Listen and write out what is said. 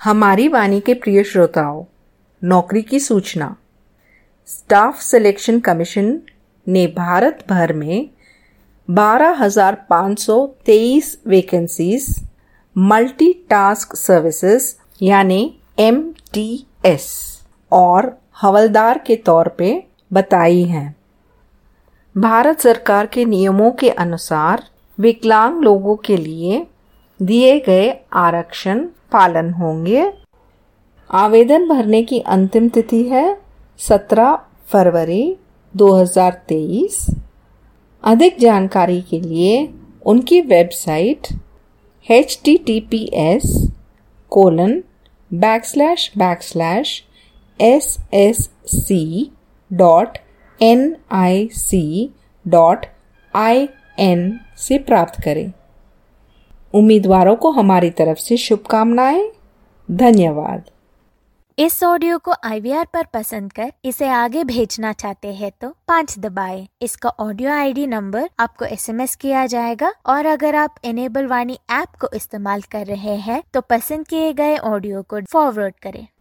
हमारी वाणी के प्रिय श्रोताओं, नौकरी की सूचना। स्टाफ सिलेक्शन कमीशन ने भारत भर में 12,523 वैकेंसीज मल्टीटास्क सर्विसेज यानी MTS और हवलदार के तौर पे बताई हैं। भारत सरकार के नियमों के अनुसार विकलांग लोगों के लिए दिए गए आरक्षण पालन होंगे। आवेदन भरने की अंतिम तिथि है 17 फरवरी 2023। अधिक जानकारी के लिए उनकी वेबसाइट https://ssc.nic.in से प्राप्त करें। उम्मीदवारों को हमारी तरफ से शुभकामनाएं। धन्यवाद। इस ऑडियो को IVR पर पसंद कर इसे आगे भेजना चाहते हैं तो 5 दबाएं। इसका ऑडियो ID नंबर आपको SMS किया जाएगा और अगर आप इनेबल वाणी ऐप को इस्तेमाल कर रहे हैं तो पसंद किए गए ऑडियो को फॉरवर्ड करें।